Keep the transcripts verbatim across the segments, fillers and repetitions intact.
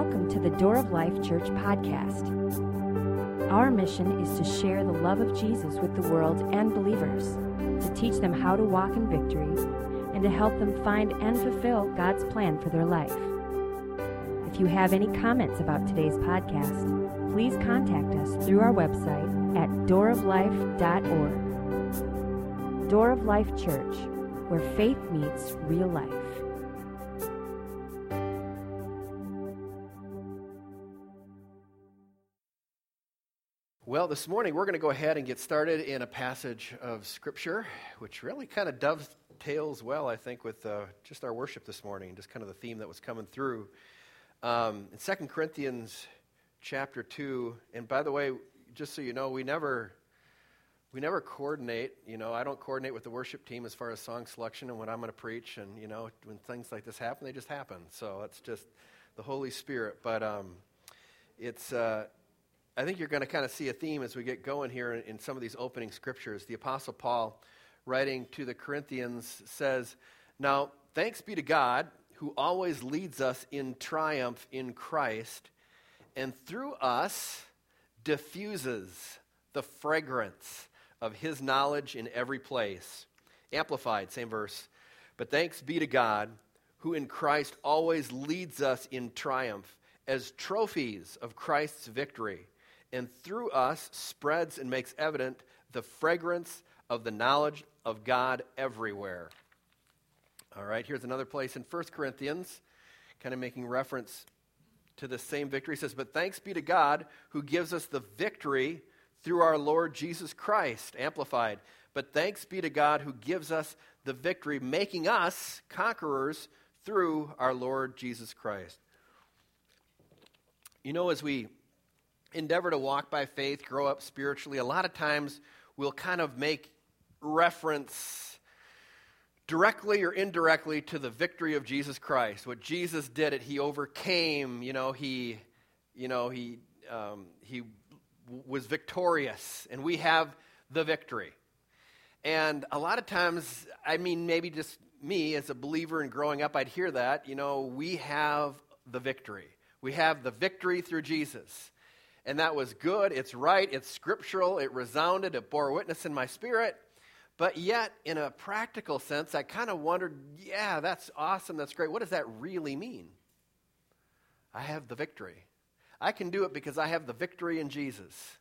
Welcome to the Door of Life Church podcast. Our mission is to share the love of Jesus with the world and believers, to teach them how to walk in victory, and to help them find and fulfill God's plan for their life. If you have any comments about today's podcast, please contact us through our website at door of life dot org. Door of Life Church, where faith meets real life. Well, this morning we're going to go ahead and get started in a passage of Scripture, which really kind of dovetails well, I think, with uh, just our worship this morning, just kind of the theme that was coming through. Um, in Second Corinthians chapter two, and by the way, just so you know, we never we never coordinate. You know, I don't coordinate with the worship team as far as song selection and what I'm going to preach, and, you know, when things like this happen, they just happen. So it's just the Holy Spirit. But um, it's... Uh, I think you're going to kind of see a theme as we get going here in, in some of these opening scriptures. The Apostle Paul, writing to the Corinthians, says, "Now, thanks be to God, who always leads us in triumph in Christ, and through us diffuses the fragrance of his knowledge in every place." Amplified, same verse. "But thanks be to God, who in Christ always leads us in triumph as trophies of Christ's victory, and through us spreads and makes evident the fragrance of the knowledge of God everywhere." All right, here's another place in First Corinthians, kind of making reference to the same victory. It says, "But thanks be to God who gives us the victory through our Lord Jesus Christ." Amplified. "But thanks be to God who gives us the victory, making us conquerors through our Lord Jesus Christ." You know, as we endeavor to walk by faith, grow up spiritually, a lot of times we'll kind of make reference directly or indirectly to the victory of Jesus Christ. What Jesus did, it he overcame. You know, he, you know, he, um, he w- was victorious, and we have the victory. And a lot of times, I mean, maybe just me as a believer and growing up, I'd hear that. You know, we have the victory. We have the victory through Jesus. And that was good, it's right, it's scriptural, it resounded, it bore witness in my spirit. But yet, in a practical sense, I kind of wondered, yeah, that's awesome, that's great. What does that really mean? I have the victory. I can do it because I have the victory in Jesus.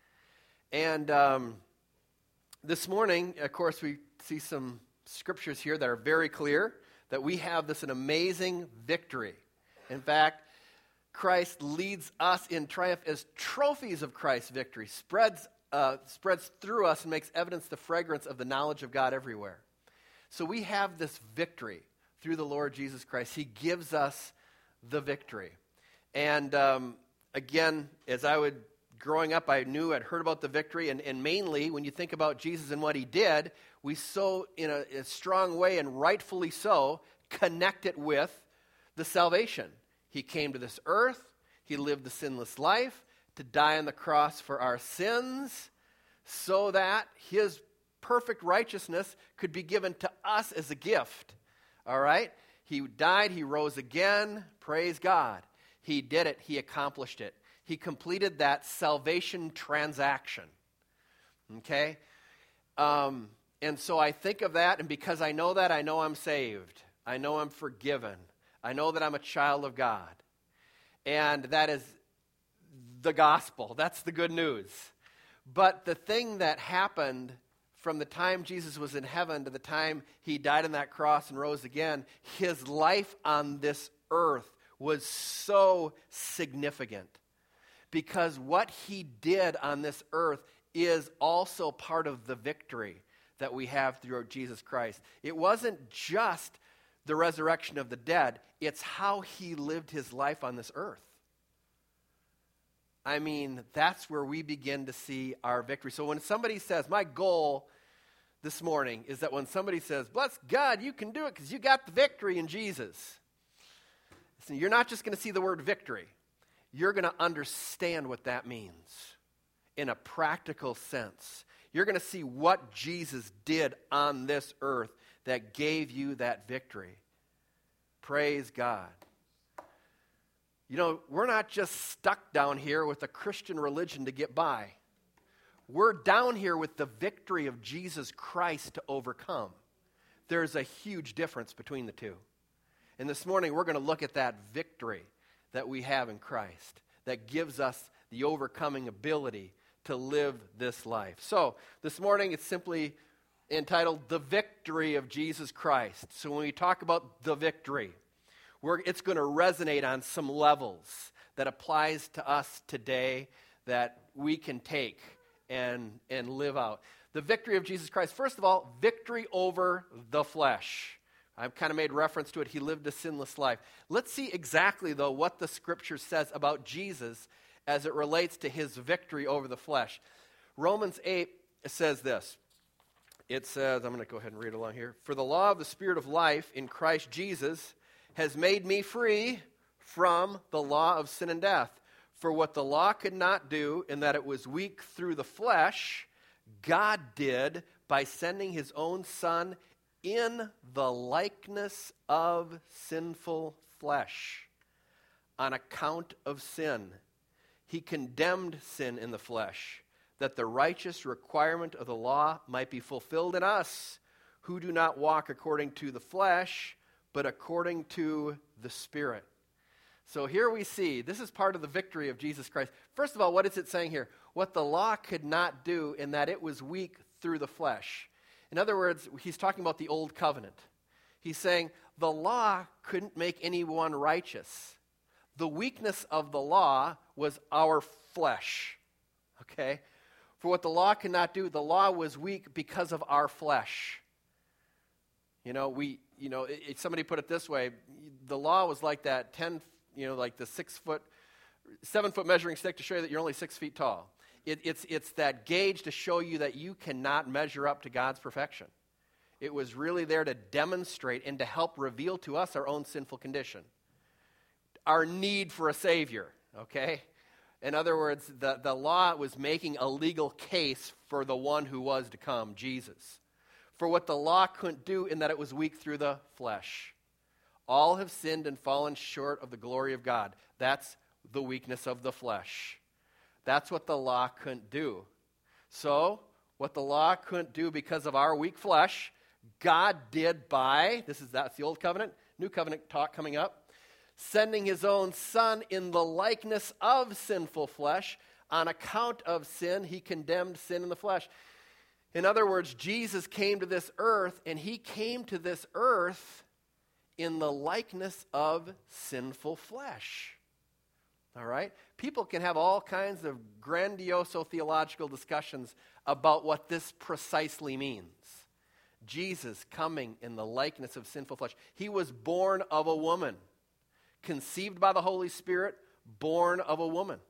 And um, this morning, of course, we see some scriptures here that are very clear that we have this an amazing victory. In fact, Christ leads us in triumph as trophies of Christ's victory, spreads uh, spreads through us and makes evidence the fragrance of the knowledge of God everywhere. So we have this victory through the Lord Jesus Christ. He gives us the victory. And um, again, as I would, growing up, I knew, I'd heard about the victory, and, and mainly when you think about Jesus and what he did, we so, in a, a strong way, and rightfully so, connect it with the salvation. He came to this earth, he lived the sinless life, to die on the cross for our sins, so that his perfect righteousness could be given to us as a gift. All right? He died, he rose again, praise God. He did it, he accomplished it. He completed that salvation transaction. Okay? Um, and so I think of that, and because I know that, I know I'm saved. I know I'm forgiven. I know that I'm a child of God. And that is the gospel. That's the good news. But the thing that happened from the time Jesus was in heaven to the time he died on that cross and rose again, his life on this earth was so significant. Because what he did on this earth is also part of the victory that we have through Jesus Christ. It wasn't just the resurrection of the dead, it's how he lived his life on this earth. I mean, that's where we begin to see our victory. So when somebody says, my goal this morning is that when somebody says, bless God, you can do it because you got the victory in Jesus. So you're not just going to see the word victory. You're going to understand what that means in a practical sense. You're going to see what Jesus did on this earth that gave you that victory. Praise God. You know, we're not just stuck down here with a Christian religion to get by. We're down here with the victory of Jesus Christ to overcome. There's a huge difference between the two. And this morning, we're going to look at that victory that we have in Christ that gives us the overcoming ability to live this life. So, this morning, it's simply entitled, The Victory of Jesus Christ. So when we talk about the victory, we're, it's going to resonate on some levels that applies to us today that we can take and, and live out. The victory of Jesus Christ. First of all, victory over the flesh. I've kind of made reference to it. He lived a sinless life. Let's see exactly, though, what the Scripture says about Jesus as it relates to his victory over the flesh. Romans eight says this. It says, I'm going to go ahead and read along here. For the law of the Spirit of life in Christ Jesus has made me free from the law of sin and death. For what the law could not do, in that it was weak through the flesh, God did by sending his own Son in the likeness of sinful flesh. On account of sin, he condemned sin in the flesh, that the righteous requirement of the law might be fulfilled in us, who do not walk according to the flesh, but according to the Spirit. So here we see, this is part of the victory of Jesus Christ. First of all, what is it saying here? What the law could not do, in that it was weak through the flesh. In other words, he's talking about the old covenant. He's saying the law couldn't make anyone righteous. The weakness of the law was our flesh. Okay? For what the law could not do, the law was weak because of our flesh. You know, we, you know, it, it, somebody put it this way: the law was like that ten, you know, like the six foot, seven foot measuring stick to show you that you're only six feet tall. It, it's it's that gauge to show you that you cannot measure up to God's perfection. It was really there to demonstrate and to help reveal to us our own sinful condition, our need for a Savior. Okay. In other words, the, the law was making a legal case for the one who was to come, Jesus. For what the law couldn't do, in that it was weak through the flesh. All have sinned and fallen short of the glory of God. That's the weakness of the flesh. That's what the law couldn't do. So, what the law couldn't do because of our weak flesh, God did by, this is that's the old covenant, new covenant talk coming up, sending his own Son in the likeness of sinful flesh. On account of sin, he condemned sin in the flesh. In other words, Jesus came to this earth, and he came to this earth in the likeness of sinful flesh. All right? People can have all kinds of grandioso theological discussions about what this precisely means. Jesus coming in the likeness of sinful flesh. He was born of a woman, conceived by the Holy Spirit, born of a woman.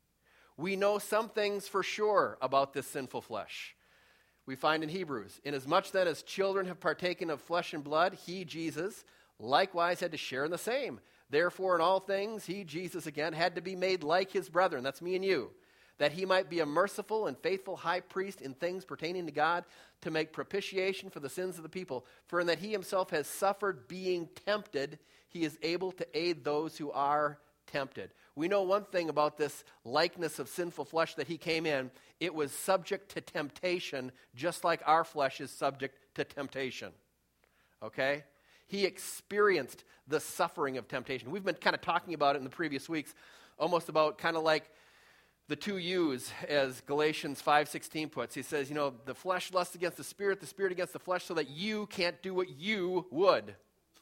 We know some things for sure about this sinful flesh. We find in Hebrews, inasmuch then as children have partaken of flesh and blood, he, Jesus, likewise had to share in the same. Therefore, in all things, he, Jesus, again, had to be made like his brethren, that's me and you, that he might be a merciful and faithful high priest in things pertaining to God, to make propitiation for the sins of the people. For in that he himself has suffered being tempted, he is able to aid those who are tempted. We know one thing about this likeness of sinful flesh that he came in. It was subject to temptation, just like our flesh is subject to temptation. Okay? He experienced the suffering of temptation. We've been kind of talking about it in the previous weeks, almost about kind of like the two U's, as Galatians five sixteen puts. He says, you know, the flesh lusts against the spirit, the spirit against the flesh, so that you can't do what you would.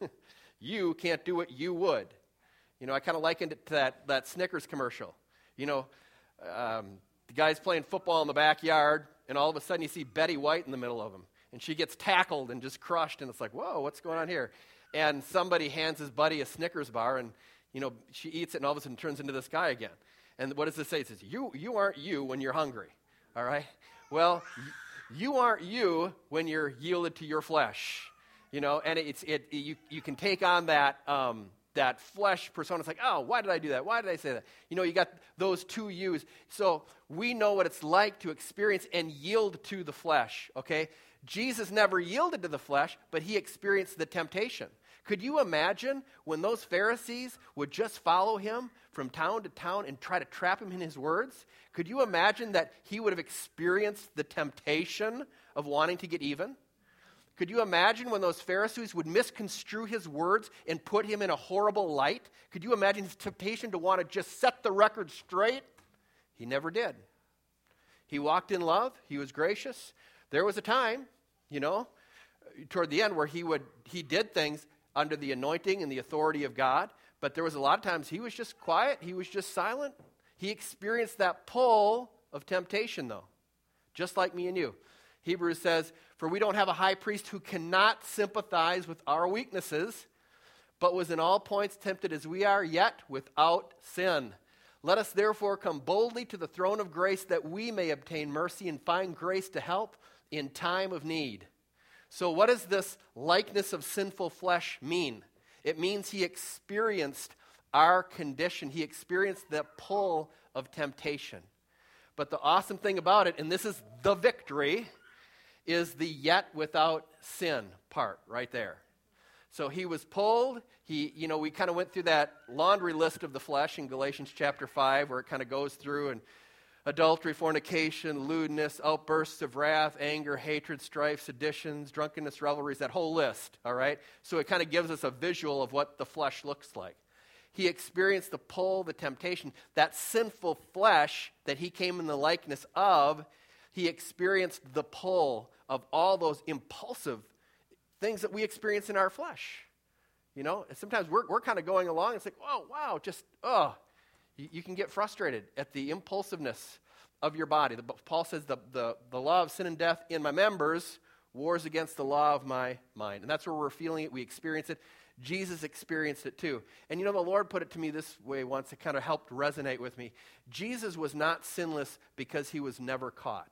You can't do what you would. You know, I kind of likened it to that, that Snickers commercial. You know, um, the guy's playing football in the backyard, and all of a sudden you see Betty White in the middle of him. And she gets tackled and just crushed, and it's like, whoa, what's going on here? And somebody hands his buddy a Snickers bar, and, you know, she eats it, and all of a sudden turns into this guy again. And what does this say? It says, you, you aren't you when you're hungry, all right? Well, y- you aren't you when you're yielded to your flesh, you know, and it's it, you, you can take on that, um, that flesh persona. It's like, oh, why did I do that? Why did I say that? You know, you got those two U's. So we know what it's like to experience and yield to the flesh, okay? Jesus never yielded to the flesh, but he experienced the temptation. Could you imagine when those Pharisees would just follow him from town to town and try to trap him in his words? Could you imagine that he would have experienced the temptation of wanting to get even? Could you imagine when those Pharisees would misconstrue his words and put him in a horrible light? Could you imagine his temptation to want to just set the record straight? He never did. He walked in love. He was gracious. There was a time, you know, toward the end where he would he did things under the anointing and the authority of God, but there was a lot of times he was just quiet. He was just silent. He experienced that pull of temptation, though, just like me and you. Hebrews says, for we don't have a high priest who cannot sympathize with our weaknesses, but was in all points tempted as we are, yet without sin. Let us therefore come boldly to the throne of grace that we may obtain mercy and find grace to help in time of need. So what does this likeness of sinful flesh mean? It means he experienced our condition. He experienced the pull of temptation. But the awesome thing about it, and this is the victory, is the yet without sin part right there. So he was pulled. He, you know, we kind of went through that laundry list of the flesh in Galatians chapter five, where it kind of goes through and adultery, fornication, lewdness, outbursts of wrath, anger, hatred, strife, seditions, drunkenness, revelries, that whole list, all right? So it kind of gives us a visual of what the flesh looks like. He experienced the pull, the temptation, that sinful flesh that he came in the likeness of. He experienced the pull of all those impulsive things that we experience in our flesh. You know, and sometimes we're, we're kind of going along and it's like, oh, wow, just, oh. You, you can get frustrated at the impulsiveness of your body. The, Paul says the, the, the law of sin and death in my members wars against the law of my mind. And that's where we're feeling it. We experience it. Jesus experienced it too. And you know, the Lord put it to me this way once. It kind of helped resonate with me. Jesus was not sinless because he was never caught.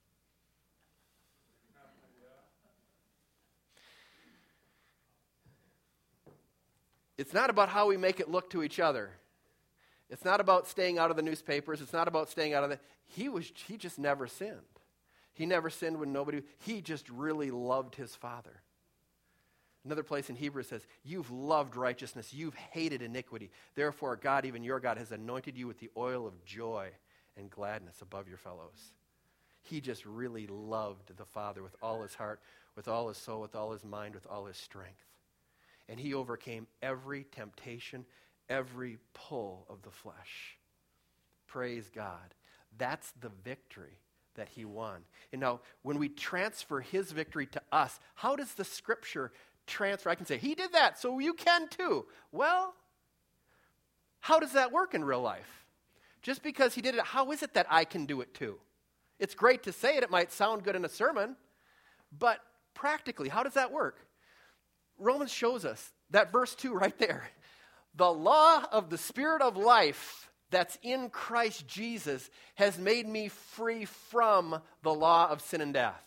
It's not about how we make it look to each other. It's not about staying out of the newspapers. It's not about staying out of the... He was. He just never sinned. He never sinned when nobody... He just really loved his Father. Another place in Hebrews says, you've loved righteousness. You've hated iniquity. Therefore, God, even your God, has anointed you with the oil of joy and gladness above your fellows. He just really loved the Father with all his heart, with all his soul, with all his mind, with all his strength. And he overcame every temptation, every pull of the flesh. Praise God. That's the victory that he won. And now, when we transfer his victory to us, how does the scripture transfer? I can say, he did that, so you can too. Well, how does that work in real life? Just because he did it, how is it that I can do it too? It's great to say it. It might sound good in a sermon, but practically, how does that work? Romans shows us that verse two right there. The law of the Spirit of life that's in Christ Jesus has made me free from the law of sin and death.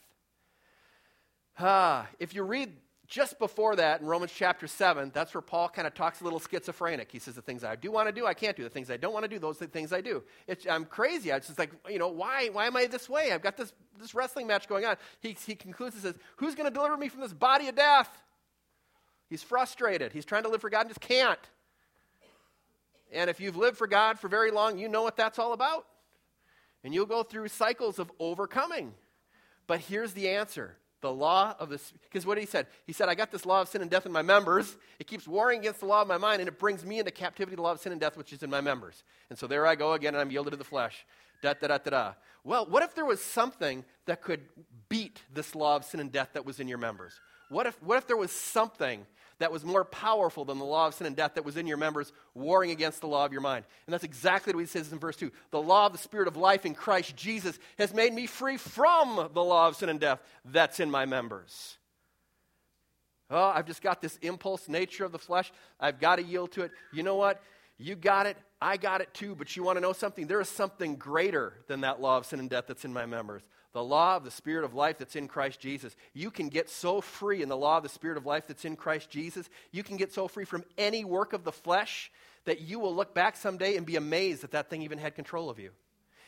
Ah, if you read just before that in Romans chapter seven, that's where Paul kind of talks a little schizophrenic. He says the things I do want to do, I can't do. The things I don't want to do, those are the things I do. It's, I'm crazy. It's just like, you know, why why am I this way? I've got this, this wrestling match going on. He, he concludes and says, who's going to deliver me from this body of death? He's frustrated. He's trying to live for God and just can't. And if you've lived for God for very long, you know what that's all about. And you'll go through cycles of overcoming. But here's the answer. The law of this, because what he said? He said, I got this law of sin and death in my members. It keeps warring against the law of my mind, and it brings me into captivity to the law of sin and death, which is in my members. And so there I go again, and I'm yielded to the flesh. Da, da, da, da, da. Well, what if there was something that could beat this law of sin and death that was in your members? What if, what if there was something that was more powerful than the law of sin and death that was in your members, warring against the law of your mind? And that's exactly what he says in verse two. The law of the Spirit of life in Christ Jesus has made me free from the law of sin and death that's in my members. Oh, I've just got this impulse nature of the flesh. I've got to yield to it. You know what? You got it. I got it too. But you want to know something? There is something greater than that law of sin and death that's in my members. The law of the Spirit of life that's in Christ Jesus. You can get so free in the law of the Spirit of life that's in Christ Jesus. You can get so free from any work of the flesh that you will look back someday and be amazed that that thing even had control of you.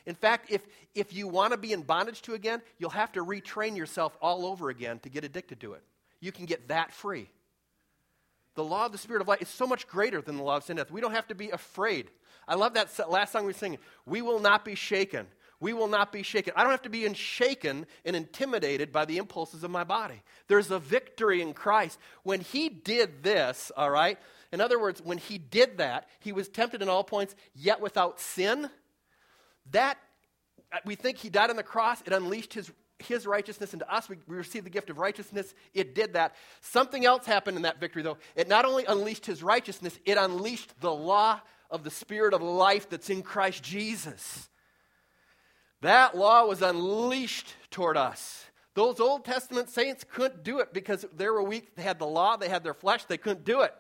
In fact, if, if you want to be in bondage to again, you'll have to retrain yourself all over again to get addicted to it. You can get that free. The law of the Spirit of life is so much greater than the law of sin and death. We don't have to be afraid. I love that last song we were singing. We will not be shaken. We will not be shaken. I don't have to be shaken and intimidated by the impulses of my body. There's a victory in Christ. When he did this, all right, in other words, when he did that, he was tempted in all points, yet without sin. That, we think he died on the cross. It unleashed his, his righteousness into us. We, we received the gift of righteousness. It did that. Something else happened in that victory, though. It not only unleashed his righteousness, it unleashed the law of the Spirit of life that's in Christ Jesus. That law was unleashed toward us. Those Old Testament saints couldn't do it because they were weak. They had the law. They had their flesh. They couldn't do it.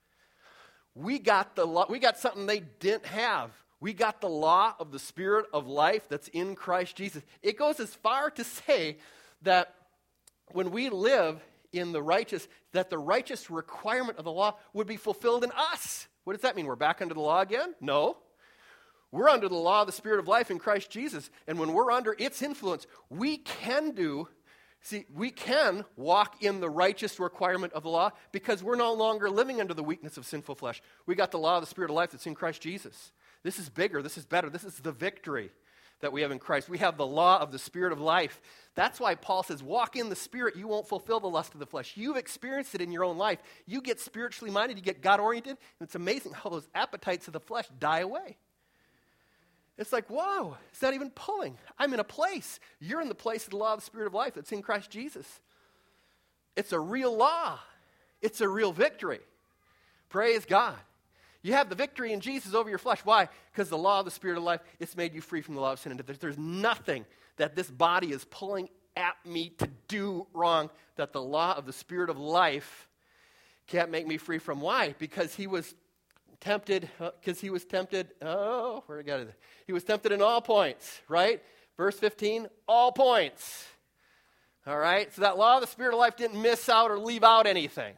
We got the law. We got something they didn't have. We got the law of the Spirit of life that's in Christ Jesus. It goes as far to say that when we live in the righteous, that the righteous requirement of the law would be fulfilled in us. What does that mean? We're back under the law again? No. We're under the law of the Spirit of life in Christ Jesus. And when we're under its influence, we can do, see, we can walk in the righteous requirement of the law because we're no longer living under the weakness of sinful flesh. We got the law of the Spirit of life that's in Christ Jesus. This is bigger. This is better. This is the victory that we have in Christ. We have the law of the Spirit of life. That's why Paul says, walk in the Spirit, you won't fulfill the lust of the flesh. You've experienced it in your own life. You get spiritually minded, you get God-oriented, and it's amazing how those appetites of the flesh die away. It's like, whoa, it's not even pulling. I'm in a place. You're in the place of the law of the Spirit of life that's in Christ Jesus. It's a real law. It's a real victory. Praise God. You have the victory in Jesus over your flesh. Why? Because the law of the Spirit of life, it's made you free from the law of sin and death. There's nothing that this body is pulling at me to do wrong that the law of the Spirit of life can't make me free from. Why? Because he was tempted, because uh, he was tempted, oh, where did I get it? He was tempted in all points, right? Verse fifteen, all points. All right? So that law of the Spirit of life didn't miss out or leave out anything.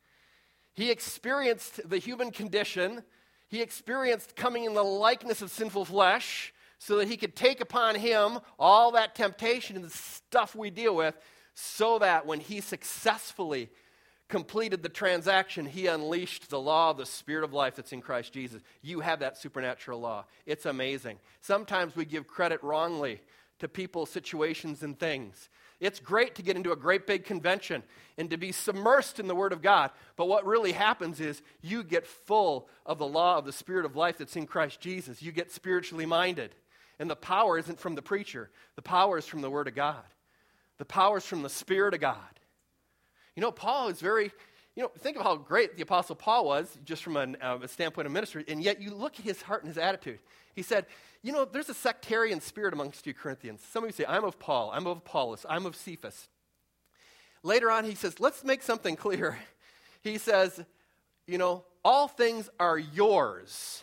He experienced the human condition. He experienced coming in the likeness of sinful flesh so that he could take upon him all that temptation and the stuff we deal with so that when he successfully completed the transaction, he unleashed the law of the Spirit of life that's in Christ Jesus. You have that supernatural law. It's amazing. Sometimes we give credit wrongly to people, situations, and things. It's great to get into a great big convention and to be submersed in the Word of God. But what really happens is you get full of the law of the Spirit of life that's in Christ Jesus. You get spiritually minded. And the power isn't from the preacher. The power is from the Word of God. The power is from the Spirit of God. You know, Paul is very, you know, think of how great the Apostle Paul was just from a, uh, a standpoint of ministry. And yet you look at his heart and his attitude. He said, you know, there's a sectarian spirit amongst you Corinthians. Some of you say, I'm of Paul, I'm of Apollos, I'm of Cephas. Later on, he says, let's make something clear. He says, you know, all things are yours,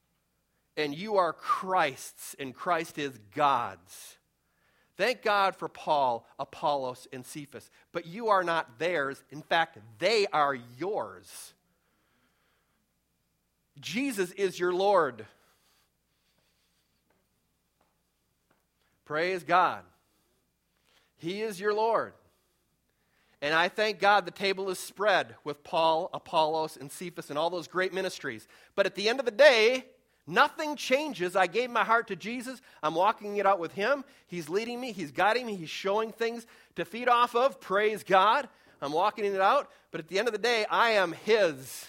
and you are Christ's, and Christ is God's. Thank God for Paul, Apollos, and Cephas, but you are not theirs. In fact, they are yours. Jesus is your Lord. Praise God. He is your Lord. And I thank God the table is spread with Paul, Apollos, and Cephas and all those great ministries. But at the end of the day, nothing changes. I gave my heart to Jesus. I'm walking it out with him. He's leading me. He's guiding me. He's showing things to feed off of. Praise God. I'm walking it out. But at the end of the day, I am his.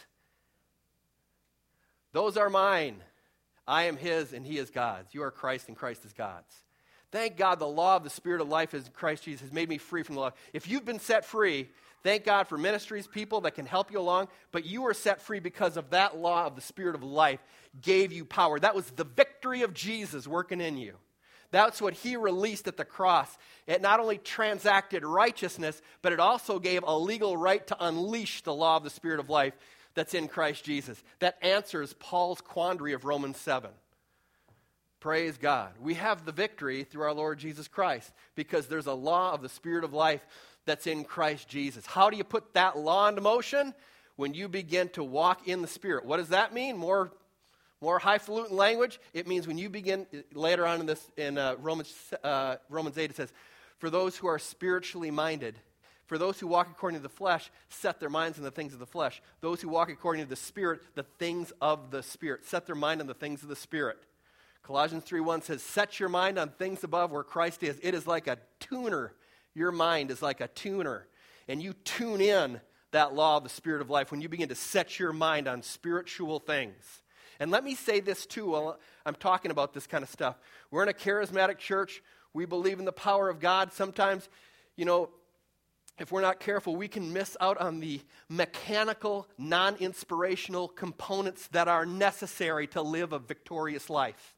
Those are mine. I am his and he is God's. You are Christ and Christ is God's. Thank God the law of the Spirit of life is Christ Jesus has made me free from the law. If you've been set free, thank God for ministries, people that can help you along, but you were set free because of that law of the Spirit of life gave you power. That was the victory of Jesus working in you. That's what he released at the cross. It not only transacted righteousness, but it also gave a legal right to unleash the law of the Spirit of life that's in Christ Jesus. That answers Paul's quandary of Romans seven. Praise God. We have the victory through our Lord Jesus Christ because there's a law of the Spirit of life that's in Christ Jesus. How do you put that law into motion? When you begin to walk in the Spirit. What does that mean? More, More highfalutin language, it means when you begin, later on in this, in uh, Romans, uh, Romans eight, it says, for those who are spiritually minded, for those who walk according to the flesh, set their minds on the things of the flesh. Those who walk according to the Spirit, the things of the Spirit. Set their mind on the things of the Spirit. Colossians three one says, set your mind on things above where Christ is. It is like a tuner. Your mind is like a tuner. And you tune in that law of the Spirit of life when you begin to set your mind on spiritual things. And let me say this too while I'm talking about this kind of stuff. We're in a charismatic church. We believe in the power of God. Sometimes, you know, if we're not careful, we can miss out on the mechanical, non-inspirational components that are necessary to live a victorious life.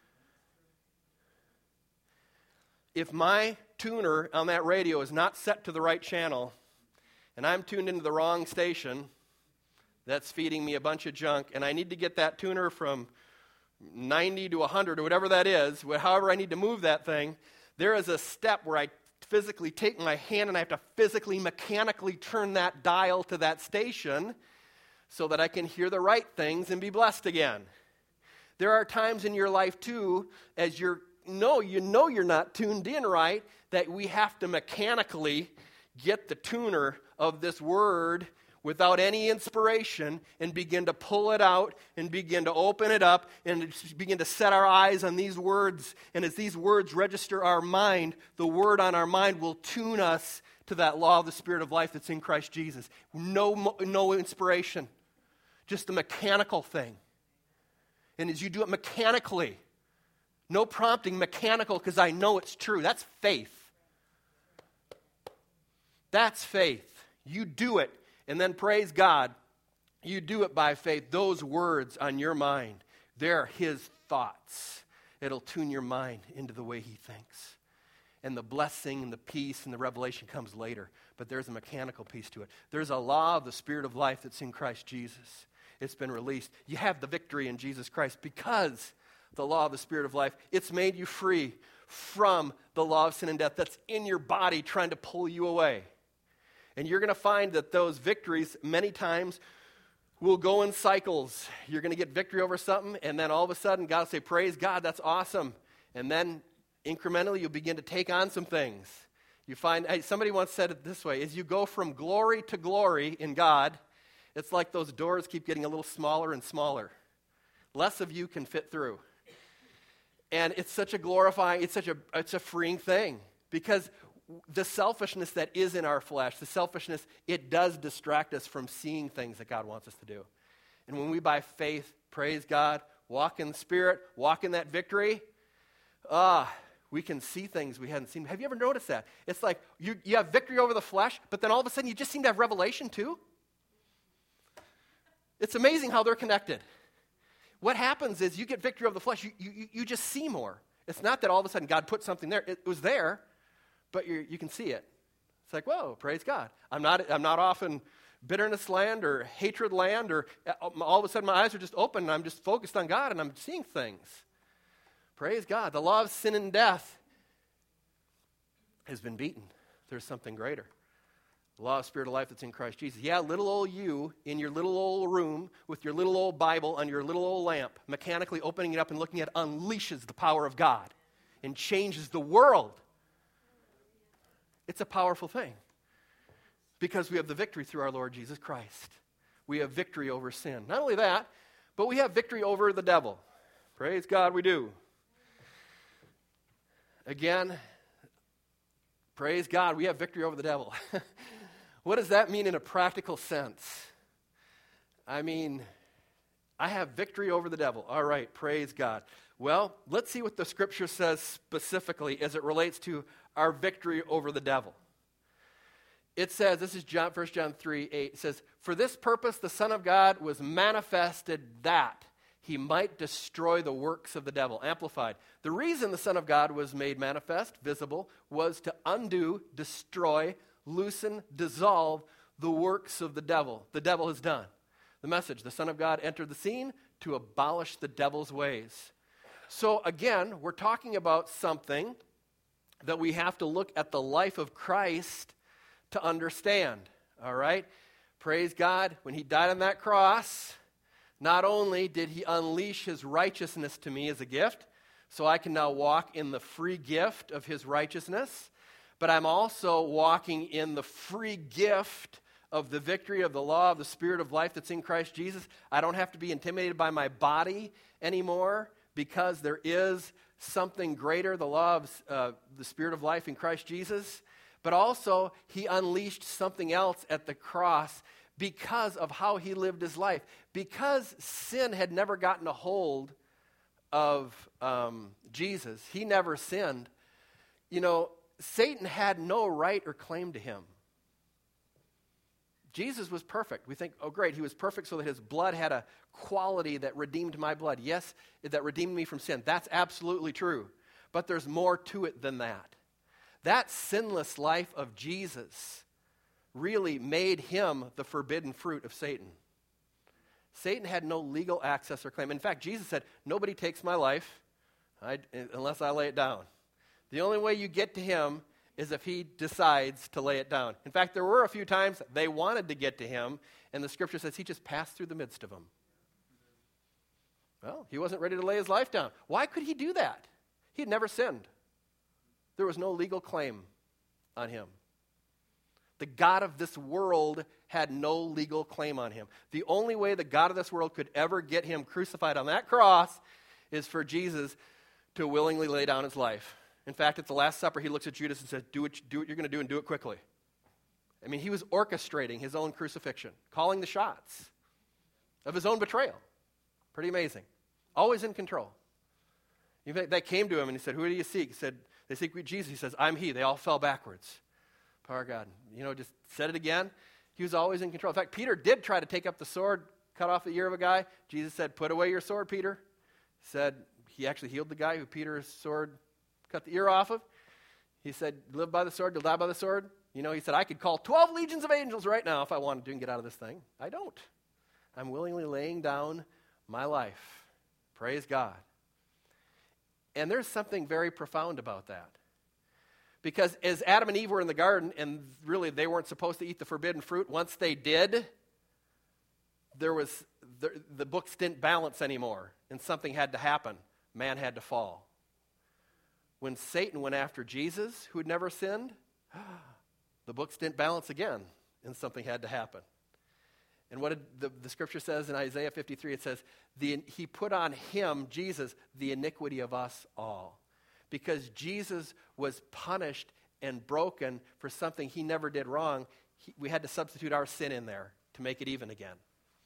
If my tuner on that radio is not set to the right channel, and I'm tuned into the wrong station, that's feeding me a bunch of junk, and I need to get that tuner from ninety to one hundred or whatever that is, however I need to move that thing, there is a step where I physically take my hand and I have to physically, mechanically turn that dial to that station so that I can hear the right things and be blessed again. There are times in your life too, as you're no, you know you're not tuned in right, that we have to mechanically get the tuner of this word without any inspiration and begin to pull it out and begin to open it up and begin to set our eyes on these words. And as these words register our mind, the word on our mind will tune us to that law of the Spirit of life that's in Christ Jesus. No, no inspiration, just a mechanical thing. And as you do it mechanically, no prompting, mechanical, because I know it's true. That's faith. That's faith. You do it. And then praise God, you do it by faith. Those words on your mind, they're His thoughts. It'll tune your mind into the way He thinks. And the blessing and the peace and the revelation comes later. But there's a mechanical piece to it. There's a law of the Spirit of life that's in Christ Jesus. It's been released. You have the victory in Jesus Christ because the law of the Spirit of life, it's made you free from the law of sin and death that's in your body trying to pull you away. And you're going to find that those victories many times will go in cycles. You're going to get victory over something, and then all of a sudden God will say, praise God, that's awesome. And then incrementally you'll begin to take on some things. You find, hey, somebody once said it this way, as you go from glory to glory in God, it's like those doors keep getting a little smaller and smaller. Less of you can fit through. And it's such a glorifying, it's such a, it's a freeing thing because the selfishness that is in our flesh, the selfishness, it does distract us from seeing things that God wants us to do. And when we, by faith, praise God, walk in the Spirit, walk in that victory, ah, we can see things we hadn't seen. Have you ever noticed that? It's like you, you have victory over the flesh, but then all of a sudden you just seem to have revelation too. It's amazing how they're connected. What happens is you get victory over the flesh, you, you, you just see more. It's not that all of a sudden God put something there. It was there. But you you can see it. It's like, whoa, praise God. I'm not I'm not off in bitterness land or hatred land or all of a sudden my eyes are just open and I'm just focused on God and I'm seeing things. Praise God. The law of sin and death has been beaten. There's something greater. The law of Spirit of life that's in Christ Jesus. Yeah, little old you in your little old room with your little old Bible on your little old lamp, mechanically opening it up and looking at it unleashes the power of God and changes the world. It's a powerful thing because we have the victory through our Lord Jesus Christ. We have victory over sin. Not only that, but we have victory over the devil. Praise God, we do. Again, praise God, we have victory over the devil. What does that mean in a practical sense? I mean, I have victory over the devil. All right, praise God. Well, let's see what the Scripture says specifically as it relates to our victory over the devil. It says, this is John, First John three eight, it says, for this purpose the Son of God was manifested that He might destroy the works of the devil. Amplified. The reason the Son of God was made manifest, visible, was to undo, destroy, loosen, dissolve the works of the devil. The devil has done. The message, the Son of God entered the scene to abolish the devil's ways. So again, we're talking about something that we have to look at the life of Christ to understand, all right? Praise God, when He died on that cross, Not only did he unleash his righteousness to me as a gift, so I can now walk in the free gift of his righteousness, but I'm also walking in the free gift of the victory of the law of the Spirit of life that's in Christ Jesus. I don't have to be intimidated by my body anymore because there is something greater, the law of uh, the Spirit of life in Christ Jesus. But also, he unleashed something else at the cross because of how he lived his life. Because sin had never gotten a hold of um, Jesus, he never sinned. You know, Satan had no right or claim to him. Jesus was perfect. We think, oh great, he was perfect so that his blood had a quality that redeemed my blood. Yes, that redeemed me from sin. That's absolutely true. But there's more to it than that. That sinless life of Jesus really made him the forbidden fruit of Satan. Satan had no legal access or claim. In fact, Jesus said, nobody takes my life I, unless I lay it down. The only way you get to him is if he decides to lay it down. In fact, there were a few times they wanted to get to him, and the scripture says he just passed through the midst of them. Well, he wasn't ready to lay his life down. Why could he do that? He had never sinned. There was no legal claim on him. The God of this world had no legal claim on him. The only way the God of this world could ever get him crucified on that cross is for Jesus to willingly lay down his life. In fact, at the Last Supper, he looks at Judas and says, do what, do what you're going to do and do it quickly. I mean, he was orchestrating his own crucifixion, calling the shots of his own betrayal. Pretty amazing. Always in control. In fact, they came to him and he said, who do you seek? He said, they seek Jesus. He says, I'm he. They all fell backwards. Power God. You know, just said it again. He was always in control. In fact, Peter did try to take up the sword, cut off the ear of a guy. Jesus said, put away your sword, Peter. He said, he actually healed the guy who Peter's sword cut the ear off of. He said, live by the sword, you'll die by the sword. You know, he said, I could call twelve legions of angels right now if I wanted to and get out of this thing. I don't. I'm willingly laying down my life. Praise God. And there's something very profound about that. Because as Adam and Eve were in the garden, and really they weren't supposed to eat the forbidden fruit, once they did, there was the, the books didn't balance anymore, and something had to happen. Man had to fall. When Satan went after Jesus, who had never sinned, the books didn't balance again, and something had to happen. And what did the, the scripture says in Isaiah fifty-three, it says, the, he put on him, Jesus, the iniquity of us all. Because Jesus was punished and broken for something he never did wrong, he, we had to substitute our sin in there to make it even again.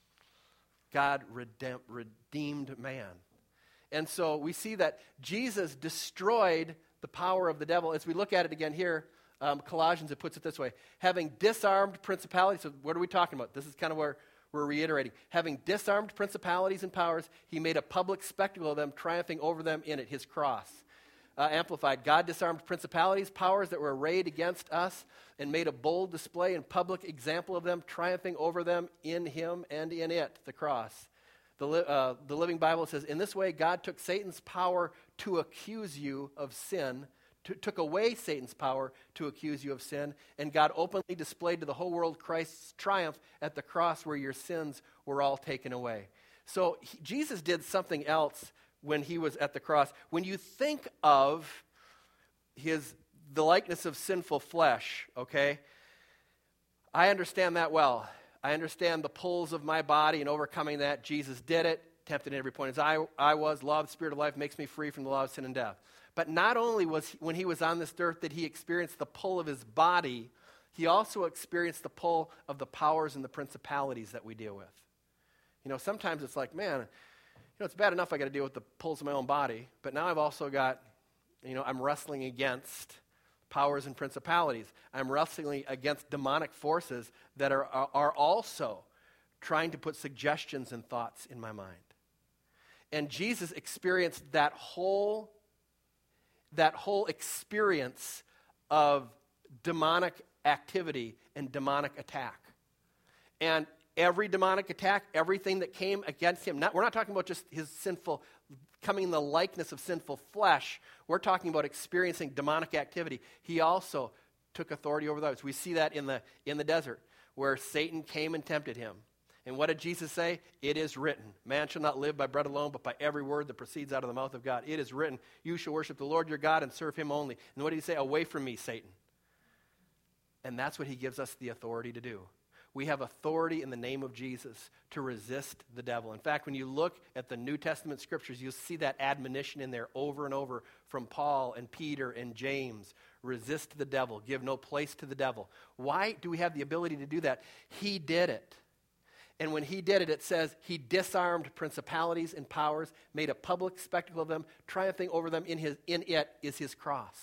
God redem- redeemed man. And so we see that Jesus destroyed the power of the devil. As we look at it again here, um, Colossians, it puts it this way. Having disarmed principalities, so what are we talking about? This is kind of where we're reiterating. Having disarmed principalities and powers, he made a public spectacle of them, triumphing over them in it, his cross. Uh, amplified, God disarmed principalities, powers that were arrayed against us, and made a bold display and public example of them, triumphing over them in him and in it, the cross. The, li- uh, the Living Bible says, in this way, God took Satan's power to accuse you of sin, to, took away Satan's power to accuse you of sin, and God openly displayed to the whole world Christ's triumph at the cross where your sins were all taken away. So he, Jesus did something else when he was at the cross. When you think of his the likeness of sinful flesh, okay, I understand that well. I understand the pulls of my body and overcoming that. Jesus did it, tempted at every point as I, I was. Law of the Spirit of life makes me free from the law of sin and death. But not only was he, when he was on this earth that he experienced the pull of his body, he also experienced the pull of the powers and the principalities that we deal with. You know, sometimes it's like, man, you know, it's bad enough I got to deal with the pulls of my own body, but now I've also got, you know, I'm wrestling against powers and principalities. I'm wrestling against demonic forces that are, are, are also trying to put suggestions and thoughts in my mind. And Jesus experienced that whole, that whole experience of demonic activity and demonic attack. And every demonic attack, everything that came against him, not, we're not talking about just his sinful, coming in the likeness of sinful flesh. We're talking about experiencing demonic activity. He also took authority over those. We see that in the in the desert where Satan came and tempted him. And what did Jesus say? It is written. Man shall not live by bread alone, but by every word that proceeds out of the mouth of God. It is written. You shall worship the Lord your God and serve him only. And what did he say? Away from me, Satan. And that's what he gives us the authority to do. We have authority in the name of Jesus to resist the devil. In fact, when you look at the New Testament scriptures, you'll see that admonition in there over and over from Paul and Peter and James. Resist the devil. Give no place to the devil. Why do we have the ability to do that? He did it. And when he did it, it says he disarmed principalities and powers, made a public spectacle of them, triumphing over them. In his, in it is his cross.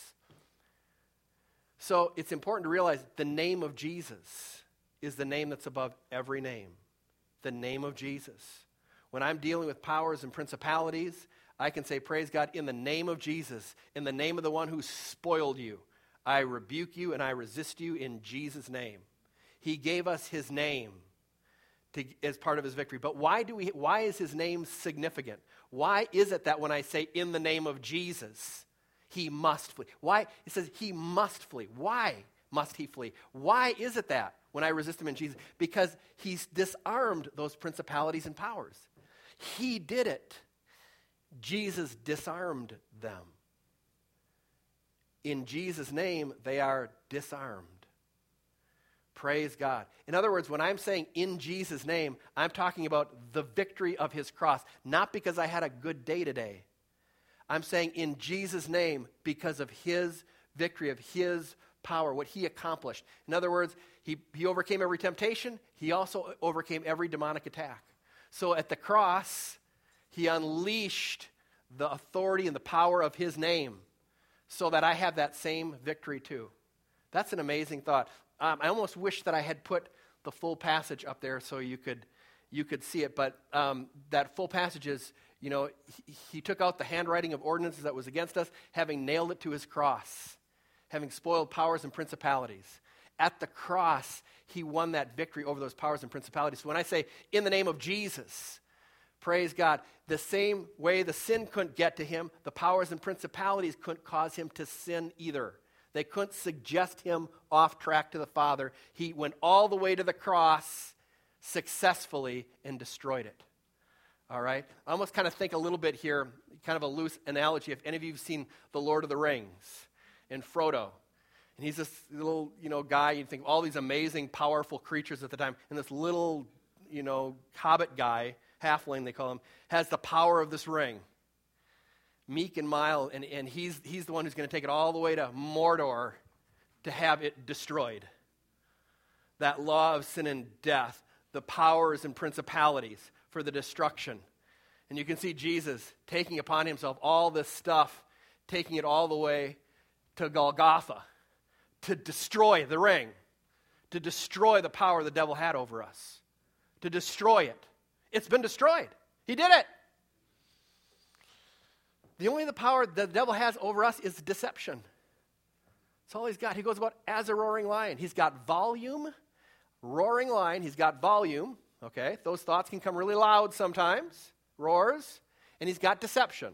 So it's important to realize the name of Jesus is the name that's above every name. The name of Jesus. When I'm dealing with powers and principalities, I can say, praise God, in the name of Jesus, in the name of the one who spoiled you, I rebuke you and I resist you in Jesus' name. He gave us his name to, as part of his victory. But why do we? Why is his name significant? Why is it that when I say in the name of Jesus, he must flee? Why? It says he must flee. Why must he flee? Why is it that when I resist him in Jesus? Because he's disarmed those principalities and powers. He did it. Jesus disarmed them. In Jesus' name, they are disarmed. Praise God. In other words, when I'm saying in Jesus' name, I'm talking about the victory of his cross, not because I had a good day today. I'm saying in Jesus' name because of his victory, of his power, what he accomplished. In other words, he, he overcame every temptation. He also overcame every demonic attack. So at the cross, he unleashed the authority and the power of his name so that I have that same victory too. That's an amazing thought. Um, I almost wish that I had put the full passage up there so you could you could see it. But um, that full passage is, you know, he, he took out the handwriting of ordinances that was against us, having nailed it to his cross, having spoiled powers and principalities. At the cross, he won that victory over those powers and principalities. So when I say, in the name of Jesus, praise God, the same way the sin couldn't get to him, the powers and principalities couldn't cause him to sin either. They couldn't suggest him off track to the Father. He went all the way to the cross successfully and destroyed it. All right? I almost kind of think a little bit here, kind of a loose analogy. If any of you have seen The Lord of the Rings and Frodo, and he's this little, you know, guy, you'd think of all these amazing, powerful creatures at the time, and this little, you know, hobbit guy, halfling they call him, has the power of this ring. Meek and mild, and, and he's, he's the one who's going to take it all the way to Mordor to have it destroyed. That law of sin and death, the powers and principalities for the destruction. And you can see Jesus taking upon himself all this stuff, taking it all the way to Golgotha to destroy the ring, to destroy the power the devil had over us, to destroy it. It's been destroyed. He did it. The only the power the devil has over us is deception. That's all he's got. He goes about as a roaring lion. He's got volume, roaring lion. He's got volume, okay? Those thoughts can come really loud sometimes, roars. And he's got deception.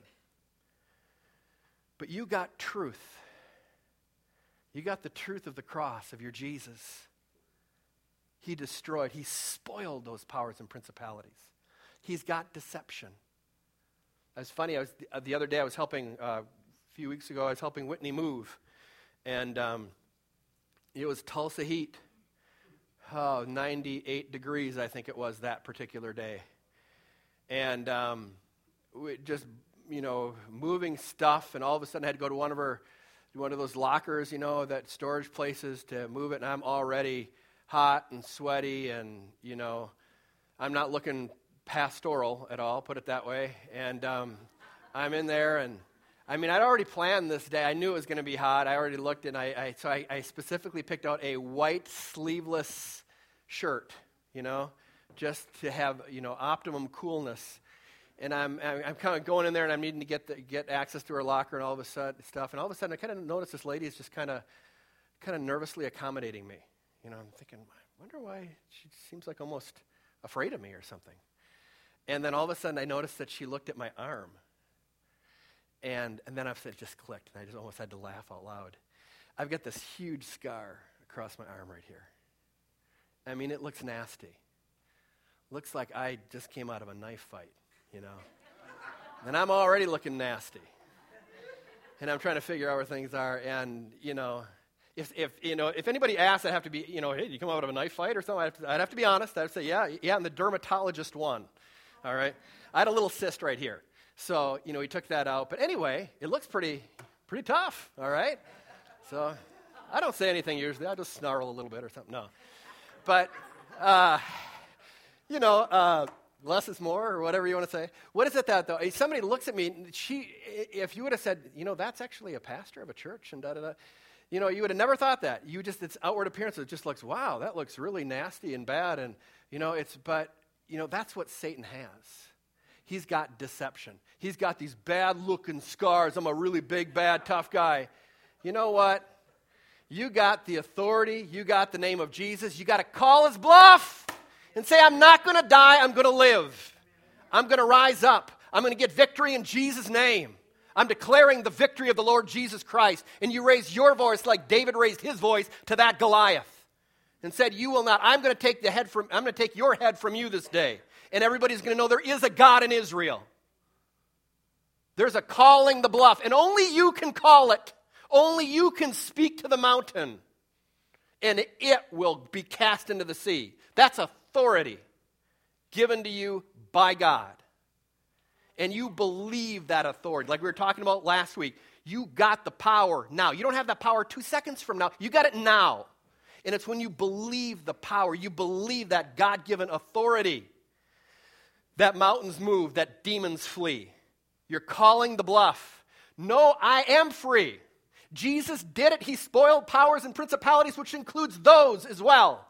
But you got truth. You got the truth of the cross of your Jesus. He destroyed, he spoiled those powers and principalities. He's got deception. It was funny, I was, the, the other day I was helping, uh, a few weeks ago, I was helping Whitney move. And um, it was Tulsa heat. Oh, ninety-eight degrees, I think it was that particular day. And um, we just, you know, moving stuff, and all of a sudden I had to go to one of her, one of those lockers, you know, that storage places to move it, and I'm already hot and sweaty, and, you know, I'm not looking pastoral at all, put it that way. And um, I'm in there, and I mean, I'd already planned this day. I knew it was going to be hot. I already looked, and I, I so I, I specifically picked out a white sleeveless shirt, you know, just to have, you know, optimum coolness. And I'm I'm, I'm kind of going in there, and I'm needing to get the, get access to her locker and all of a sudden stuff. And all of a sudden, I kind of noticed this lady is just kind of kind of nervously accommodating me. You know, I'm thinking, I wonder why she seems like almost afraid of me or something. And then all of a sudden, I noticed that she looked at my arm. And and then I said, it just clicked, and I just almost had to laugh out loud. I've got this huge scar across my arm right here. I mean, it looks nasty. looks like I just came out of a knife fight, you know. And I'm already looking nasty. And I'm trying to figure out where things are. And, you know, if, if you know, if anybody asks, I'd have to be, you know, hey, did you come out of a knife fight or something? I'd have to, I'd have to be honest. I'd say, yeah, yeah, and the dermatologist won. All right? I had a little cyst right here. So, you know, he took that out. But anyway, it looks pretty, pretty tough, all right? So I don't say anything usually. I just snarl a little bit or something. No. But, uh, you know, uh, less is more, or whatever you want to say. What is it that, though? Somebody looks at me, she, if you would have said, you know, that's actually a pastor of a church, and da-da-da, you know, you would have never thought that. You just, it's outward appearance, it just looks, wow, that looks really nasty and bad, and, you know, it's, but, you know, that's what Satan has. He's got deception. He's got these bad-looking scars. I'm a really big, bad, tough guy. You know what? You got the authority. You got the name of Jesus. You got to call his bluff and say, I'm not going to die, I'm going to live. I'm going to rise up. I'm going to get victory in Jesus' name. I'm declaring the victory of the Lord Jesus Christ. And you raise your voice like David raised his voice to that Goliath and said, you will not. I'm going to take the head from, I'm going to take your head from you this day. And everybody's going to know there is a God in Israel. There's a calling the bluff. And only you can call it. Only you can speak to the mountain. And it will be cast into the sea. That's authority given to you by God. And you believe that authority. Like we were talking about last week. You got the power now. You don't have that power two seconds from now. You got it now. And it's when you believe the power, you believe that God-given authority, that mountains move, that demons flee. You're calling the bluff. No, I am free. Jesus did it. He spoiled powers and principalities, which includes those as well.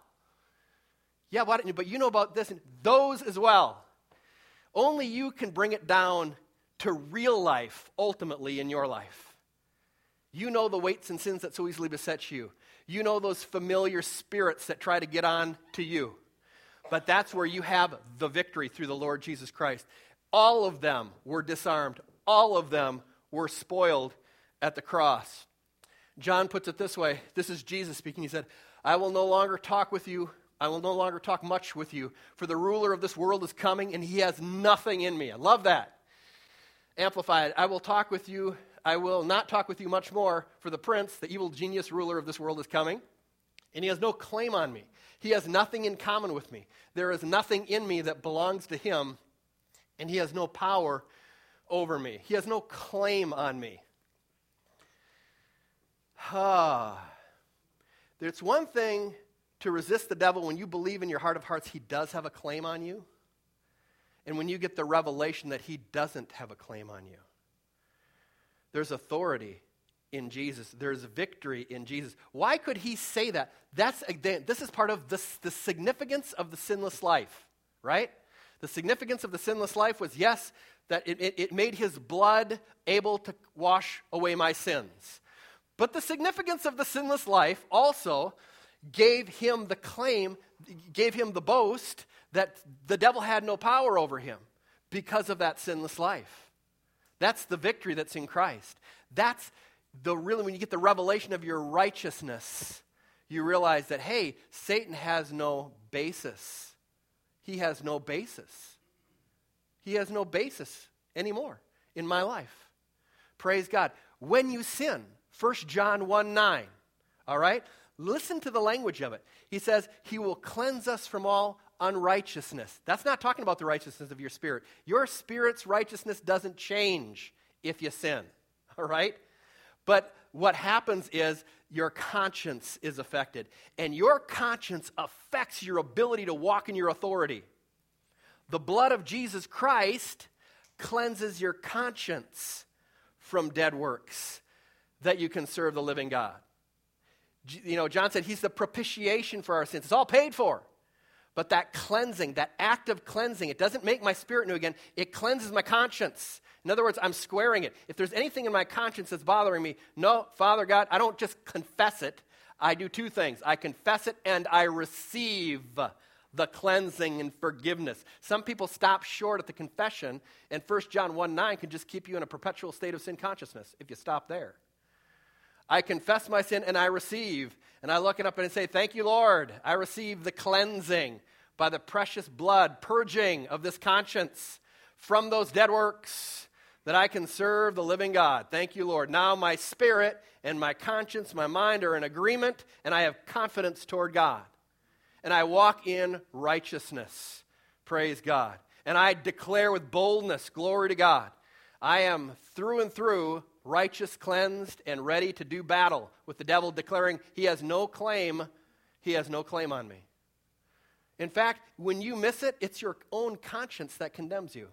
Yeah, why don't you? But you know about this, and those as well. Only you can bring it down to real life, ultimately, in your life. You know the weights and sins that so easily beset you. You know those familiar spirits that try to get on to you. But that's where you have the victory through the Lord Jesus Christ. All of them were disarmed. All of them were spoiled at the cross. John puts it this way. This is Jesus speaking. He said, I will no longer talk with you. I will no longer talk much with you, for the ruler of this world is coming, and he has nothing in me. I love that. Amplified, I will talk with you. I will not talk with you much more, for the prince, the evil genius ruler of this world is coming, and he has no claim on me. He has nothing in common with me. There is nothing in me that belongs to him, and he has no power over me. He has no claim on me. Ah, there's one thing to resist the devil when you believe in your heart of hearts he does have a claim on you, and when you get the revelation that he doesn't have a claim on you. There's authority in Jesus. There's victory in Jesus. Why could he say that? That's this is part of the, the significance of the sinless life, right? The significance of the sinless life was, yes, that it, it, it made his blood able to wash away my sins. But the significance of the sinless life also gave him the claim, gave him the boast that the devil had no power over him because of that sinless life. That's the victory that's in Christ. That's the really, when you get the revelation of your righteousness, you realize that, hey, Satan has no basis. He has no basis. He has no basis anymore in my life. Praise God. When you sin, First John one nine, all right? Listen to the language of it. He says, he will cleanse us from all unrighteousness. That's not talking about the righteousness of your spirit. Your spirit's righteousness doesn't change if you sin, all right? But what happens is your conscience is affected, and your conscience affects your ability to walk in your authority. The blood of Jesus Christ cleanses your conscience from dead works that you can serve the living God. You know, John said he's the propitiation for our sins. It's all paid for. But that cleansing, that act of cleansing, it doesn't make my spirit new again. It cleanses my conscience. In other words, I'm squaring it. If there's anything in my conscience that's bothering me, no, Father God, I don't just confess it. I do two things. I confess it and I receive the cleansing and forgiveness. Some people stop short at the confession, and First John one nine can just keep you in a perpetual state of sin consciousness if you stop there. I confess my sin and I receive. And I look it up and I say, thank you, Lord. I receive the cleansing. by the precious blood, purging of this conscience from those dead works, that I can serve the living God. Thank you, Lord. Now my spirit and my conscience, my mind are in agreement, and I have confidence toward God. And I walk in righteousness. Praise God. And I declare with boldness, glory to God. I am through and through righteous, cleansed, and ready to do battle with the devil, declaring he has no claim, he has no claim on me. In fact, when you miss it, it's your own conscience that condemns you.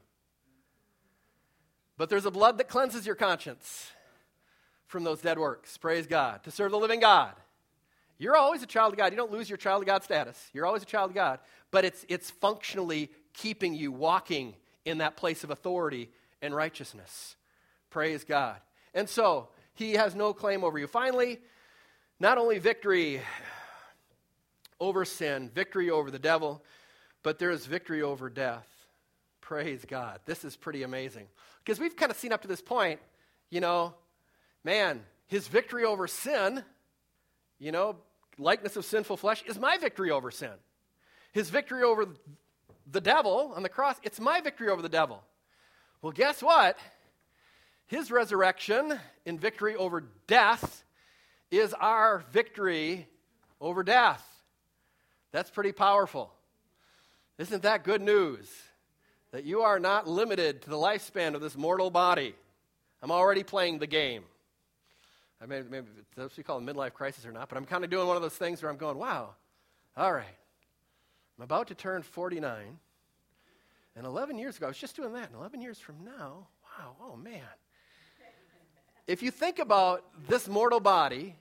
But there's a blood that cleanses your conscience from those dead works. Praise God. To serve the living God. You're always a child of God. You don't lose your child of God status. You're always a child of God. But it's it's functionally keeping you walking in that place of authority and righteousness. Praise God. And so, he has no claim over you. Finally, not only victory over sin, victory over the devil, but there is victory over death. Praise God. This is pretty amazing. Because we've kind of seen up to this point, you know, man, his victory over sin, you know, likeness of sinful flesh, is my victory over sin. His victory over the devil on the cross, it's my victory over the devil. Well, guess what? His resurrection in victory over death is our victory over death. That's pretty powerful. Isn't that good news? That you are not limited to the lifespan of this mortal body. I'm already playing the game. I mean, maybe that's what you call a midlife crisis or not, but I'm kind of doing one of those things where I'm going, wow, all right. I'm about to turn forty-nine, and eleven years ago, I was just doing that, and eleven years from now, wow, oh man. If you think about this mortal body,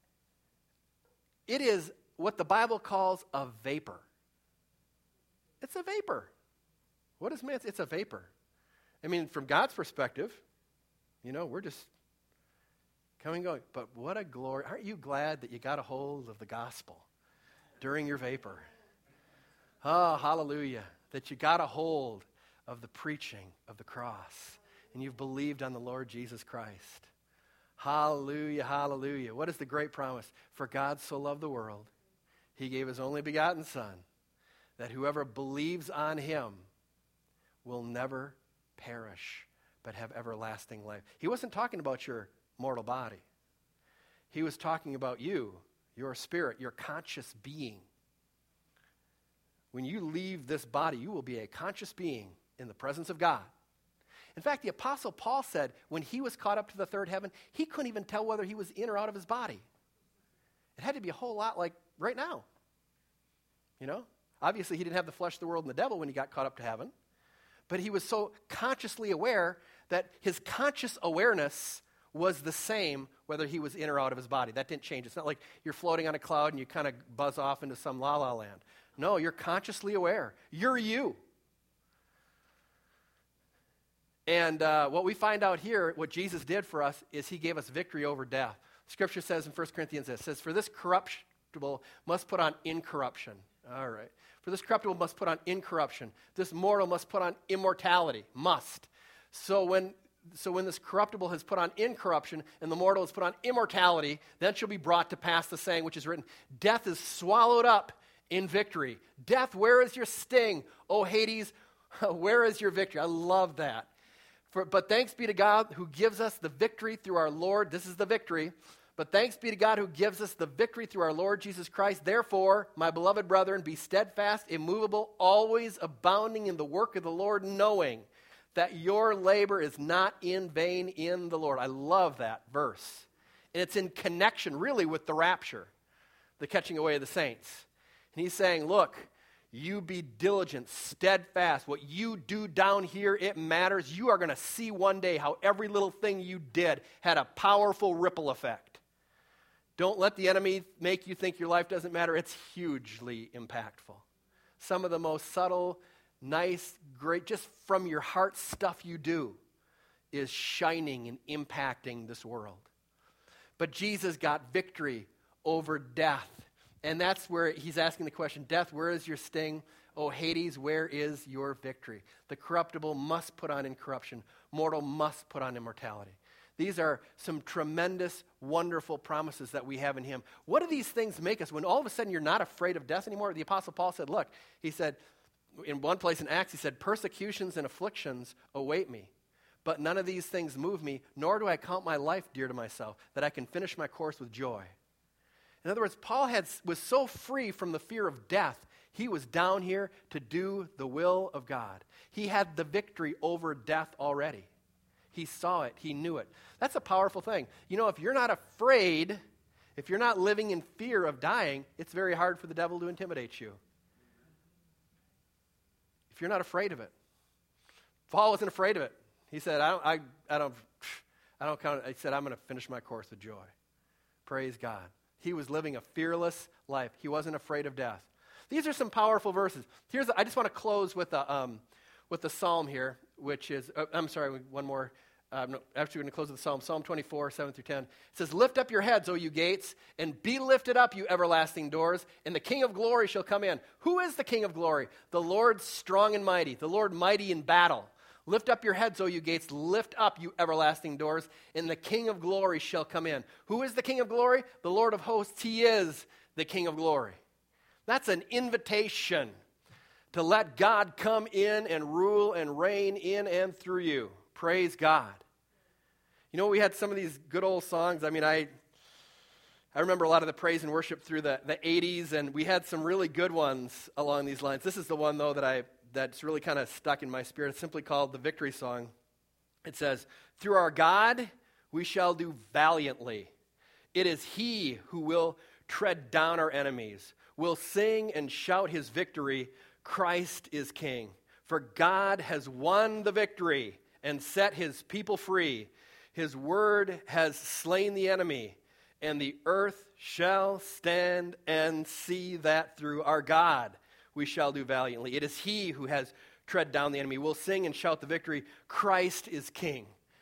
it is what the Bible calls a vapor. It's a vapor. What is man? It's a vapor. I mean, from God's perspective, you know, we're just coming and going. But what a glory. Aren't you glad that you got a hold of the gospel during your vapor? Oh, hallelujah. That you got a hold of the preaching of the cross and you've believed on the Lord Jesus Christ. Hallelujah, hallelujah. What is the great promise? For God so loved the world, he gave his only begotten Son, that whoever believes on him will never perish, but have everlasting life. He wasn't talking about your mortal body. He was talking about you, your spirit, your conscious being. When you leave this body, you will be a conscious being in the presence of God. In fact, the Apostle Paul said when he was caught up to the third heaven, he couldn't even tell whether he was in or out of his body. It had to be a whole lot like right now. You know? Obviously, he didn't have the flesh, the world, and the devil when he got caught up to heaven. But he was so consciously aware that his conscious awareness was the same whether he was in or out of his body. That didn't change. It's not like you're floating on a cloud and you kind of buzz off into some la-la land. No, you're consciously aware. You're you. And uh, what we find out here, what Jesus did for us, is he gave us victory over death. Scripture says in First Corinthians this, it says, for this corruptible must put on incorruption. All right. For this corruptible must put on incorruption. This mortal must put on immortality. Must. So when so when this corruptible has put on incorruption and the mortal has put on immortality, then shall be brought to pass the saying which is written, death is swallowed up in victory. Death, where is your sting? O Hades, where is your victory? I love that. For, but thanks be to God who gives us the victory through our Lord. This is the victory. But thanks be to God who gives us the victory through our Lord Jesus Christ. Therefore, my beloved brethren, be steadfast, immovable, always abounding in the work of the Lord, knowing that your labor is not in vain in the Lord. I love that verse. And it's in connection really with the rapture, the catching away of the saints. And he's saying, look, you be diligent, steadfast. What you do down here, it matters. You are going to see one day how every little thing you did had a powerful ripple effect. Don't let the enemy make you think your life doesn't matter. It's hugely impactful. Some of the most subtle, nice, great, just from your heart stuff you do is shining and impacting this world. But Jesus got victory over death. And that's where he's asking the question, death, where is your sting? O Hades, where is your victory? The corruptible must put on incorruption. Mortal must put on immortality. These are some tremendous, wonderful promises that we have in him. What do these things make us when all of a sudden you're not afraid of death anymore? The Apostle Paul said, look, he said, in one place in Acts, he said, persecutions and afflictions await me. But none of these things move me, nor do I count my life dear to myself, that I can finish my course with joy. In other words, Paul had, was so free from the fear of death, he was down here to do the will of God. He had the victory over death already. He saw it. He knew it. That's a powerful thing. You know, if you're not afraid, if you're not living in fear of dying, it's very hard for the devil to intimidate you. If you're not afraid of it. Paul wasn't afraid of it. He said, I don't, I, I don't, I don't count it. He said, I'm going to finish my course with joy. Praise God. He was living a fearless life. He wasn't afraid of death. These are some powerful verses. Here's, I just want to close with a, um, with the psalm here, which is, uh, I'm sorry, one more. Uh, no, actually, we're going to close with the psalm. Psalm twenty-four, seven through ten. It says, lift up your heads, O you gates, and be lifted up, you everlasting doors, and the King of glory shall come in. Who is the King of glory? The Lord strong and mighty, the Lord mighty in battle. Lift up your heads, O you gates, lift up, you everlasting doors, and the King of glory shall come in. Who is the King of glory? The Lord of hosts. He is the King of glory. That's an invitation to let God come in and rule and reign in and through you. Praise God. You know, we had some of these good old songs. I mean, I I remember a lot of the praise and worship through the, the eighties, and we had some really good ones along these lines. This is the one, though, that I that's really kind of stuck in my spirit. It's simply called the Victory Song. It says, through our God we shall do valiantly. It is he who will tread down our enemies. We'll sing and shout his victory. Christ is king. For God has won the victory and set his people free. His word has slain the enemy, and the earth shall stand and see that through our God we shall do valiantly. It is he who has tread down the enemy. We'll sing and shout the victory. Christ is king.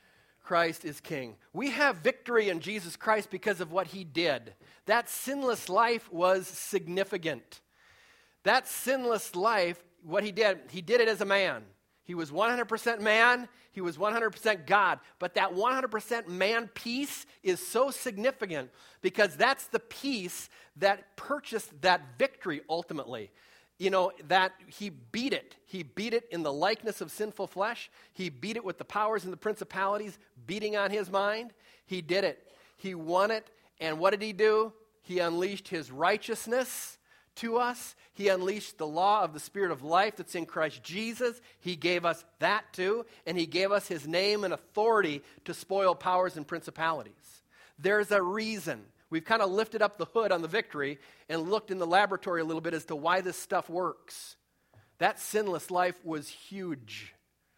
Christ is king. We have victory in Jesus Christ because of what he did. That sinless life was significant. That sinless life, what he did, he did it as a man. He was one hundred percent man. He was one hundred percent God. But that one hundred percent man piece is so significant because that's the piece that purchased that victory ultimately. You know, that he beat it. He beat it in the likeness of sinful flesh. He beat it with the powers and the principalities beating on his mind. He did it. He won it. And what did he do? He unleashed his righteousness to us. He unleashed the law of the Spirit of life that's in Christ Jesus. He gave us that too. And he gave us his name and authority to spoil powers and principalities. There's a reason. We've kind of lifted up the hood on the victory and looked in the laboratory a little bit as to why this stuff works. That sinless life was huge.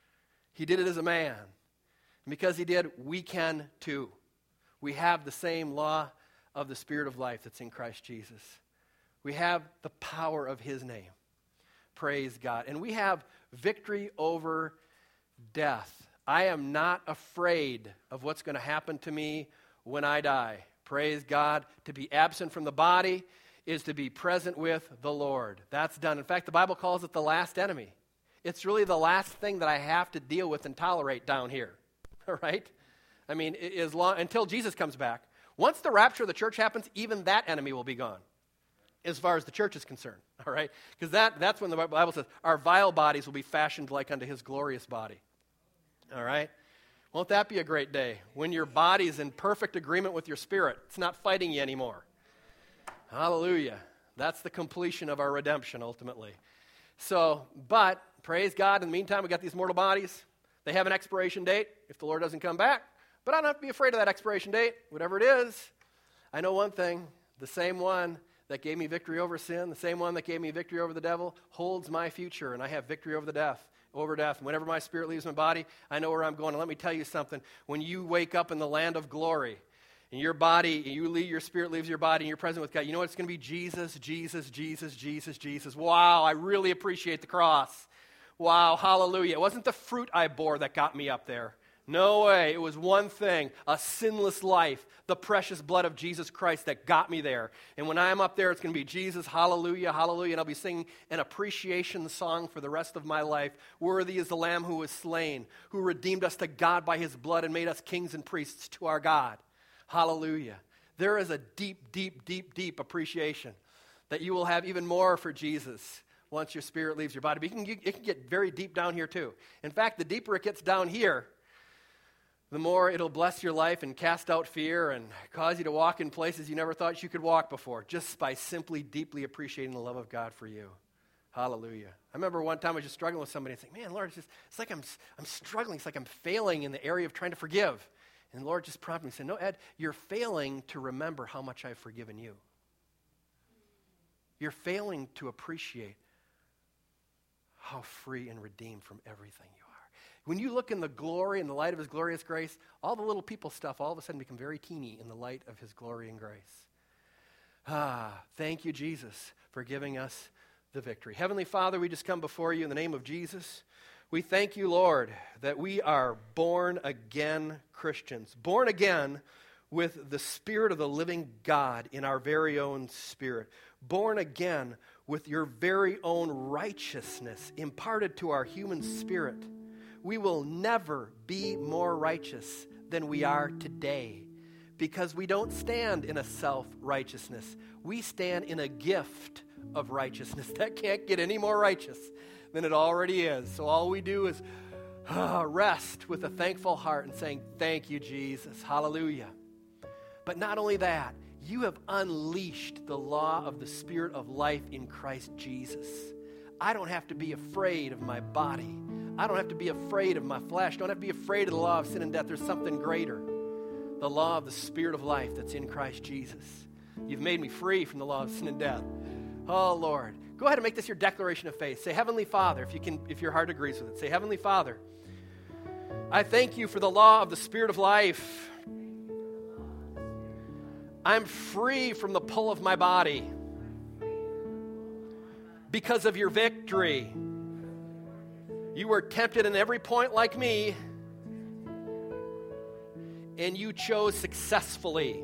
He did it as a man. And because he did, we can too. We have the same law of the Spirit of life that's in Christ Jesus. We have the power of his name. Praise God. And we have victory over death. I am not afraid of what's going to happen to me when I die. Praise God. To be absent from the body is to be present with the Lord. That's done. In fact, the Bible calls it the last enemy. It's really the last thing that I have to deal with and tolerate down here. All right? I mean, as long, until Jesus comes back. Once the rapture of the church happens, even that enemy will be gone, as far as the church is concerned. All right? Because that, that's when the Bible says, our vile bodies will be fashioned like unto his glorious body. All right? Won't that be a great day when your body is in perfect agreement with your spirit? It's not fighting you anymore. Hallelujah. That's the completion of our redemption ultimately. So, but praise God, in the meantime, we got these mortal bodies. They have an expiration date if the Lord doesn't come back. But I don't have to be afraid of that expiration date, whatever it is. I know one thing, the same one that gave me victory over sin, the same one that gave me victory over the devil, holds my future, and I have victory over the death. over death. And whenever my spirit leaves my body, I know where I'm going. And let me tell you something. When you wake up in the land of glory, and your body, and you leave, your spirit leaves your body, and you're present with God, you know what? It's going to be Jesus, Jesus, Jesus, Jesus, Jesus. Wow, I really appreciate the cross. Wow, hallelujah. It wasn't the fruit I bore that got me up there. No way. It was one thing, a sinless life, the precious blood of Jesus Christ that got me there. And when I'm up there, it's going to be Jesus, hallelujah, hallelujah. And I'll be singing an appreciation song for the rest of my life. Worthy is the Lamb who was slain, who redeemed us to God by his blood and made us kings and priests to our God. Hallelujah. There is a deep, deep, deep, deep appreciation that you will have even more for Jesus once your spirit leaves your body. But it can, it can get very deep down here too. In fact, the deeper it gets down here, the more it'll bless your life and cast out fear and cause you to walk in places you never thought you could walk before, just by simply deeply appreciating the love of God for you. Hallelujah. I remember one time I was just struggling with somebody and saying, man, Lord, it's, just, it's like I'm, I'm struggling. It's like I'm failing in the area of trying to forgive. And the Lord just prompted me and said, no, Ed, you're failing to remember how much I've forgiven you. You're failing to appreciate how free and redeemed from everything you are. When you look in the glory and the light of his glorious grace, all the little people stuff all of a sudden become very teeny in the light of his glory and grace. Ah, thank you, Jesus, for giving us the victory. Heavenly Father, we just come before you in the name of Jesus. We thank you, Lord, that we are born again Christians, born again with the Spirit of the living God in our very own spirit, born again with your very own righteousness imparted to our human spirit. We will never be more righteous than we are today because we don't stand in a self-righteousness. We stand in a gift of righteousness that can't get any more righteous than it already is. So all we do is uh, rest with a thankful heart and saying, thank you, Jesus. Hallelujah. But not only that, you have unleashed the law of the Spirit of life in Christ Jesus. I don't have to be afraid of my body. I don't have to be afraid of my flesh. I don't have to be afraid of the law of sin and death. There's something greater. The law of the Spirit of life that's in Christ Jesus. You've made me free from the law of sin and death. Oh, Lord. Go ahead and make this your declaration of faith. Say, Heavenly Father, if you can, if your heart agrees with it. Say, Heavenly Father, I thank you for the law of the Spirit of life. I'm free from the pull of my body because of your victory. You were tempted in every point like me, and you chose successfully.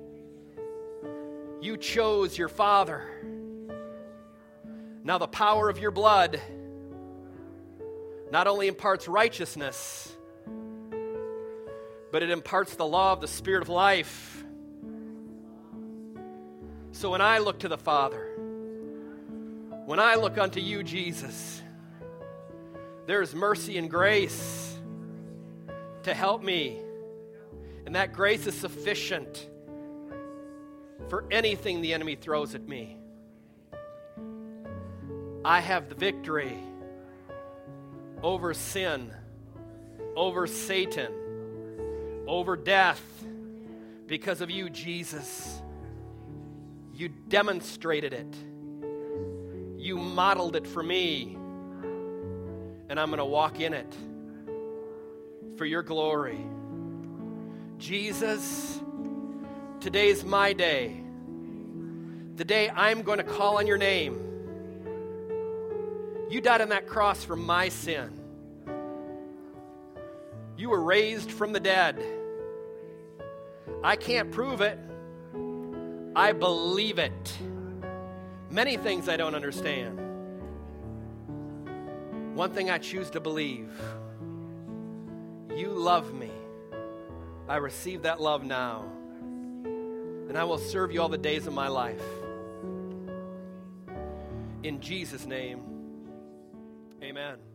You chose your Father. Now the power of your blood not only imparts righteousness, but it imparts the law of the Spirit of life. So when I look to the Father, when I look unto you, Jesus, there is mercy and grace to help me. And that grace is sufficient for anything the enemy throws at me. I have the victory over sin, over Satan, over death, because of you, Jesus. You demonstrated it. You modeled it for me. And I'm going to walk in it for your glory. Jesus, today's my day. The day I'm going to call on your name. You died on that cross for my sin. You were raised from the dead. I can't prove it. I believe it. Many things I don't understand. One thing I choose to believe. You love me. I receive that love now. And I will serve you all the days of my life. In Jesus' name, amen.